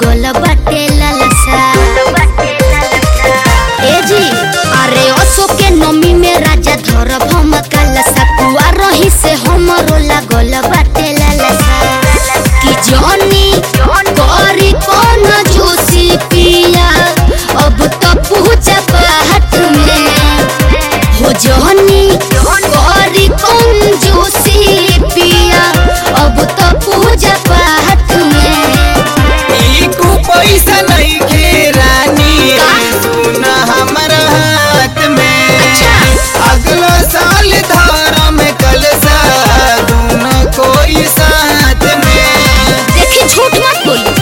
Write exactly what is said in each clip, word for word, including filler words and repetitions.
लागल बाटे लालसा। ए जी अरे असो के नमी में राजा धरब हम कलसा। कुआ रही से हमरो लागल बाटे लालसा। कि जॉनी करी कौन जोशी पिया अब तो पूजा पाठ में हो। जॉनी करी कौन जोशी पिया अब तो पूजा पाठ में। एको पैसा नहीं के रानी सुना हमारा हाथ में। अच्छा। अगला साल धर्म कलसा दोनों कोई साथ में। देखी झूठ मत बोली।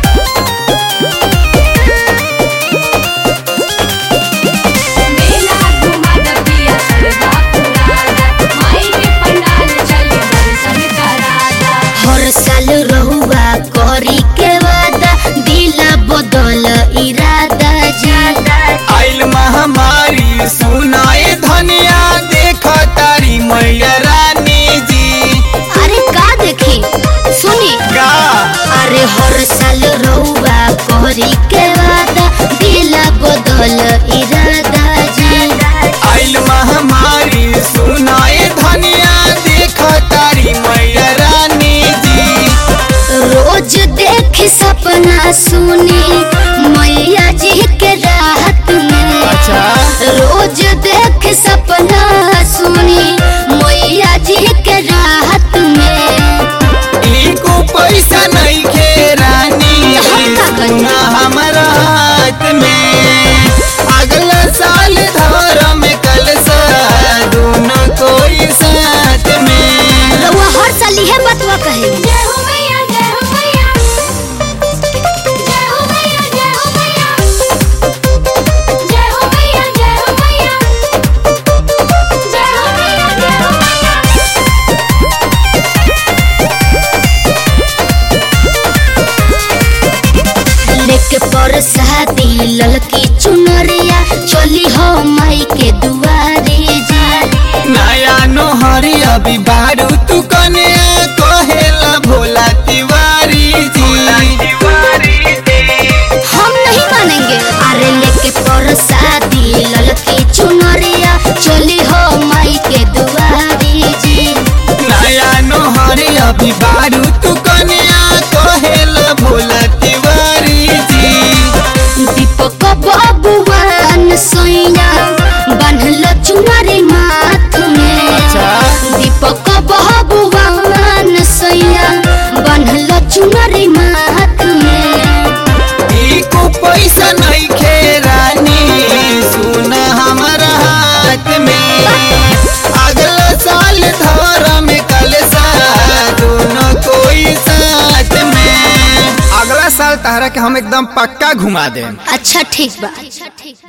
हर साल रहुआ करी के वादा दिला बदल इरादा जी। आइल महामारी सुनाए धनिया देख तारी मैया रानी जी। अरे का देखी सुनी का अरे हर साल रहुआ करी के वादा दिला बदल इरादा जी। आइल महामारी सुनाए धनिया देख तारी मैया रानी जी। रोज देख सपना सुनी मैया जी के रात में। अच्छा। रोज देख सपना सुनी मैया जी के रात में। एको पैसा नहीं के रानी सुना हमारा हाथ में। अगला साल धर्म कलसा दोनों कोई साथ में। रउआ हर साल इहे बतवा कहे। लेके पर शादी ललकी चुनरिया चली हो माई के दुआरे जी। नया नोहरी अभी बारू तू कन्या कहेला भोला तिवारी जी। हम नहीं मानेंगे। अरे लेके पर शादी ललकी चुनरिया चली हो माई के दुआरे जी। नया नोहरी अभी बारू तू कन्या कहेला भोला तिवारी जी। दीपक बाबुआन सोइया बांधल चुनरी माथ में। अच्छा। दीपक बाबुआन सोइया बांधल चुनरी माथ में। एको पैसा नहीं खे रानी सुना हमारा हाथ में। अगला साल धर्म कलसा दोनों कोई साथ में। अगला साल तहरा के हम एकदम पक्का घुमा दें। अच्छा ठीक बा।